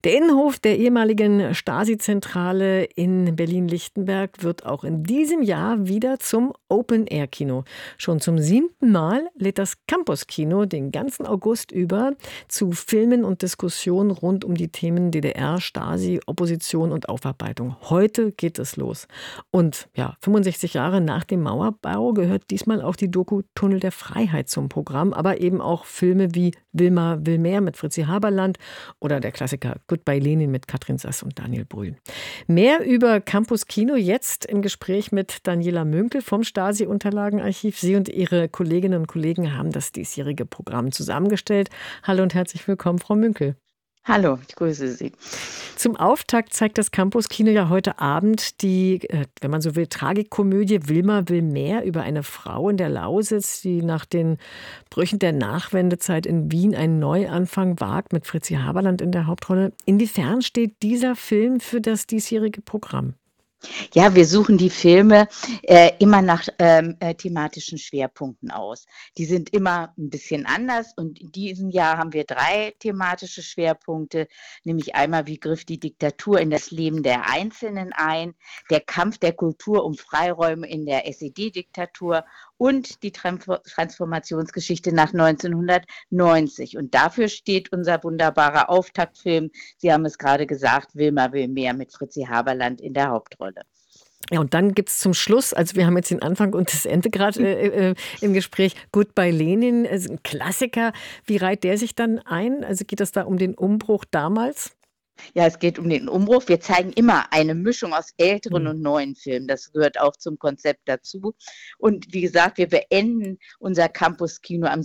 Der Innenhof der ehemaligen Stasi-Zentrale in Berlin-Lichtenberg wird auch in diesem Jahr wieder zum Open-Air-Kino. Schon zum 7. Mal lädt das Campus-Kino den ganzen August über zu Filmen und Diskussionen rund um die Themen DDR, Stasi, Opposition und Aufarbeitung. Heute geht es los. Und ja, 65 Jahre nach dem Mauerbau gehört diesmal auch die Doku Tunnel der Freiheit zum Programm, aber eben auch Filme wie Wilma will mehr mit Fritzi Haberland oder der Klassiker Goodbye Lenin mit Katrin Sass und Daniel Brühl. Mehr über Campus Kino jetzt im Gespräch mit Daniela Münkel vom Stasi-Unterlagenarchiv. Sie und Ihre Kolleginnen und Kollegen haben das diesjährige Programm zusammengestellt. Hallo und herzlich willkommen, Frau Münkel. Hallo, ich grüße Sie. Zum Auftakt zeigt das Campus Kino ja heute Abend die, wenn man so will, Tragikomödie Wilma will mehr über eine Frau in der Lausitz, die nach den Brüchen der Nachwendezeit in Wien einen Neuanfang wagt, mit Fritzi Haberland in der Hauptrolle. Inwiefern steht dieser Film für das diesjährige Programm? Ja, wir suchen die Filme immer nach thematischen Schwerpunkten aus. Die sind immer ein bisschen anders und in diesem Jahr haben wir 3 thematische Schwerpunkte, nämlich einmal: Wie griff die Diktatur in das Leben der Einzelnen ein, der Kampf der Kultur um Freiräume in der SED-Diktatur und die Transformationsgeschichte nach 1990. Und dafür steht unser wunderbarer Auftaktfilm, Sie haben es gerade gesagt, Wilma will mehr mit Fritzi Haberland in der Hauptrolle. Ja, und dann gibt es zum Schluss, also wir haben jetzt den Anfang und das Ende gerade im Gespräch, Goodbye Lenin, also ein Klassiker. Wie reiht der sich dann ein? Also geht es da um den Umbruch damals? Ja, es geht um den Umbruch. Wir zeigen immer eine Mischung aus älteren Hm. und neuen Filmen. Das gehört auch zum Konzept dazu. Und wie gesagt, wir beenden unser Campus-Kino am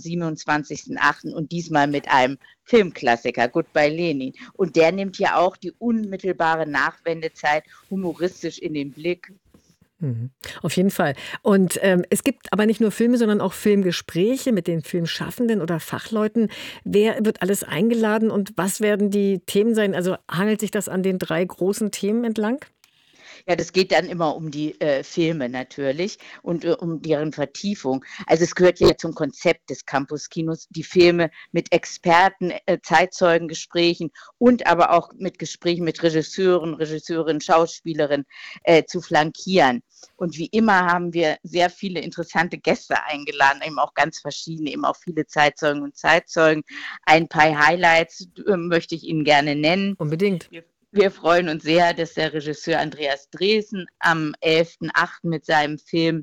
27.08. und diesmal mit einem Filmklassiker, Goodbye Lenin. Und der nimmt ja auch die unmittelbare Nachwendezeit humoristisch in den Blick. Mhm. Auf jeden Fall. Und es gibt aber nicht nur Filme, sondern auch Filmgespräche mit den Filmschaffenden oder Fachleuten. Wer wird alles eingeladen und was werden die Themen sein? Also hangelt sich das an den 3 großen Themen entlang? Ja, das geht dann immer um die Filme natürlich und um deren Vertiefung. Also es gehört ja zum Konzept des Campus-Kinos, die Filme mit Experten, Zeitzeugengesprächen und aber auch mit Gesprächen mit Regisseurinnen, Schauspielerinnen zu flankieren. Und wie immer haben wir sehr viele interessante Gäste eingeladen, eben auch ganz verschiedene, eben auch viele Zeitzeugen und Zeitzeugen. Ein paar Highlights möchte ich Ihnen gerne nennen. Unbedingt. Wir freuen uns sehr, dass der Regisseur Andreas Dresen am 11.08. mit seinem Film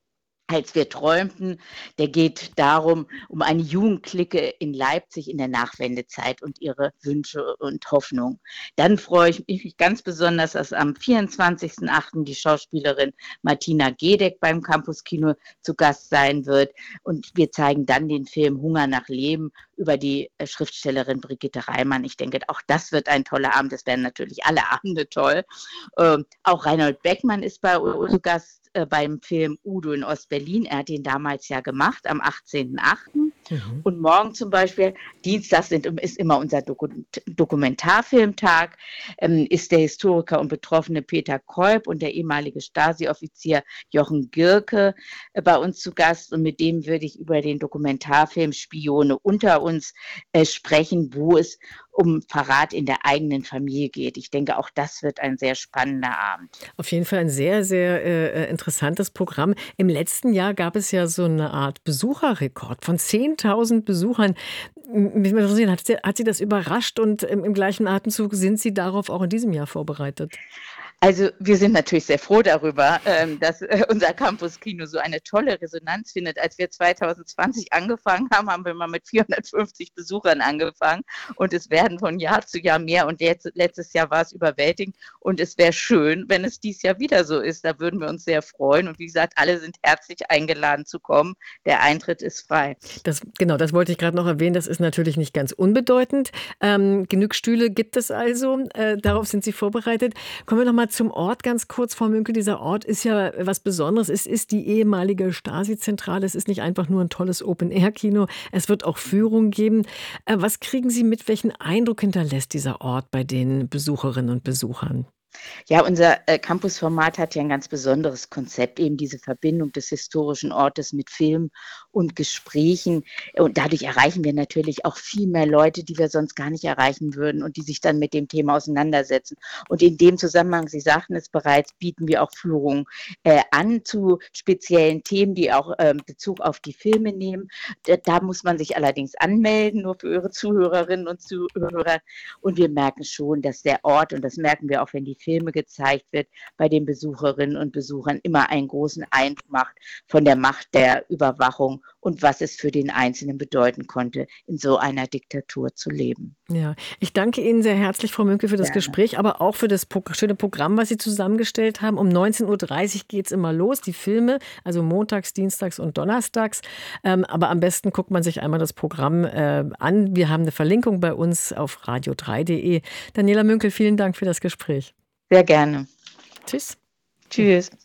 Als wir träumten, der geht darum, um eine Jugendclique in Leipzig in der Nachwendezeit und ihre Wünsche und Hoffnungen. Dann freue ich mich ganz besonders, dass am 24.08. die Schauspielerin Martina Gedeck beim Campus Kino zu Gast sein wird. Und wir zeigen dann den Film Hunger nach Leben über die Schriftstellerin Brigitte Reimann. Ich denke, auch das wird ein toller Abend. Es werden natürlich alle Abende toll. Auch Reinhold Beckmann ist bei uns zu Gast beim Film Udo in Ostberlin. Er hat ihn damals ja gemacht, am 18.08. Mhm. Und morgen zum Beispiel, Dienstags ist immer unser Dokumentarfilmtag, ist der Historiker und Betroffene Peter Kolb und der ehemalige Stasi-Offizier Jochen Gierke bei uns zu Gast. Und mit dem würde ich über den Dokumentarfilm Spione unter uns sprechen, wo es um Verrat in der eigenen Familie geht. Ich denke, auch das wird ein sehr spannender Abend. Auf jeden Fall ein sehr, sehr interessantes Programm. Im letzten Jahr gab es ja so eine Art Besucherrekord von 10.000 Besuchern. Mich würde interessieren, hat Sie das überrascht und im gleichen Atemzug sind Sie darauf auch in diesem Jahr vorbereitet? Also wir sind natürlich sehr froh darüber, dass unser Campus-Kino so eine tolle Resonanz findet. Als wir 2020 angefangen haben, haben wir mal mit 450 Besuchern angefangen und es werden von Jahr zu Jahr mehr und jetzt, letztes Jahr war es überwältigend und es wäre schön, wenn es dieses Jahr wieder so ist. Da würden wir uns sehr freuen und wie gesagt, alle sind herzlich eingeladen zu kommen. Der Eintritt ist frei. Genau, das wollte ich gerade noch erwähnen. Das ist natürlich nicht ganz unbedeutend. Genug Stühle gibt es also. Darauf sind Sie vorbereitet. Kommen wir noch mal zum Ort ganz kurz, Frau Münkel. Dieser Ort ist ja was Besonderes. Es ist die ehemalige Stasi-Zentrale. Es ist nicht einfach nur ein tolles Open-Air-Kino. Es wird auch Führung geben. Was kriegen Sie mit? Welchen Eindruck hinterlässt dieser Ort bei den Besucherinnen und Besuchern? Ja, unser Campusformat hat ja ein ganz besonderes Konzept, eben diese Verbindung des historischen Ortes mit Film und Gesprächen. Und dadurch erreichen wir natürlich auch viel mehr Leute, die wir sonst gar nicht erreichen würden und die sich dann mit dem Thema auseinandersetzen. Und in dem Zusammenhang, Sie sagten es bereits, bieten wir auch Führungen an zu speziellen Themen, die auch Bezug auf die Filme nehmen. Da muss man sich allerdings anmelden, nur für Ihre Zuhörerinnen und Zuhörer. Und wir merken schon, dass der Ort, und das merken wir auch, wenn die Filme gezeigt wird, bei den Besucherinnen und Besuchern immer einen großen Eindruck macht von der Macht der Überwachung und was es für den Einzelnen bedeuten konnte, in so einer Diktatur zu leben. Ja, ich danke Ihnen sehr herzlich, Frau Münkel, für das Gerne. Gespräch, aber auch für das schöne Programm, was Sie zusammengestellt haben. Um 19.30 Uhr geht es immer los, die Filme, also montags, dienstags und donnerstags. Aber am besten guckt man sich einmal das Programm an. Wir haben eine Verlinkung bei uns auf radio3.de. Daniela Münkel, vielen Dank für das Gespräch. Sehr gerne. Tschüss. Tschüss.